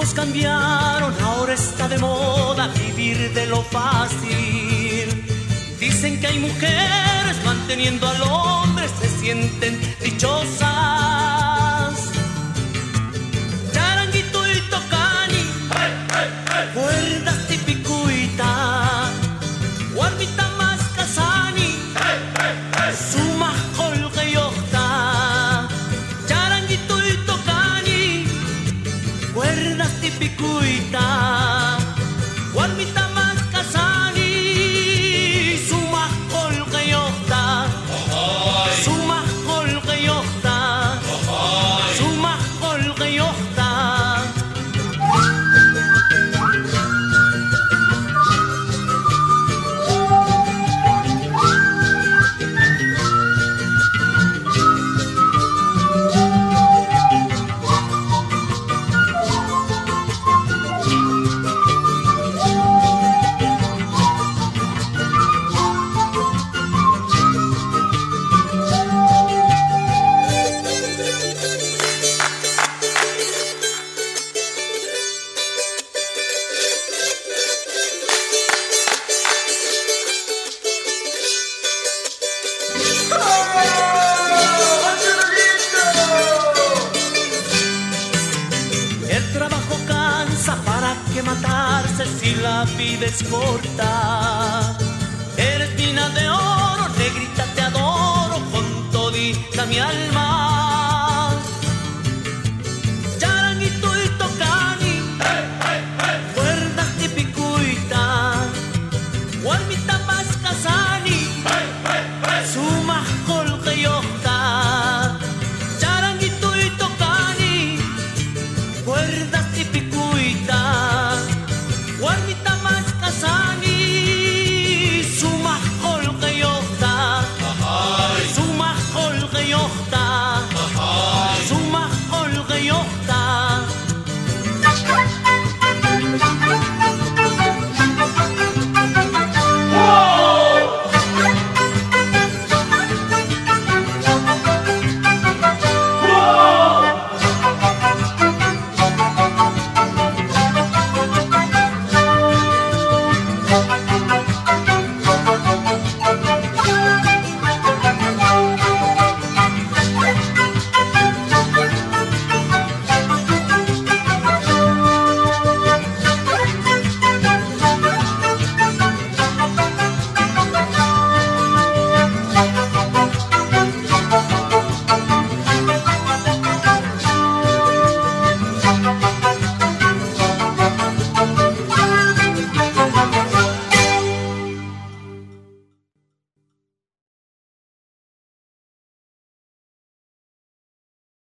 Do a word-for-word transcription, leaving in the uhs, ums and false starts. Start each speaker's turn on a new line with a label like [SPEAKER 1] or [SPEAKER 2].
[SPEAKER 1] Cambiaron, ahora está de moda vivir de lo fácil. Dicen que hay mujeres manteniendo al hombre, se sienten dichosas. Charanguito y tocani, hey, hey, hey. Cuerdas tipicuita, guarmita más casani, hey, hey, hey. Suma colga y octa. Charanguito y tocani, cuerdas tipicuita, guarmita más casani, suma colga y octa, suma colga y octa, suma colga y octa. Si la vida es corta, eres mina de oro, negrita te adoro con todita mi alma.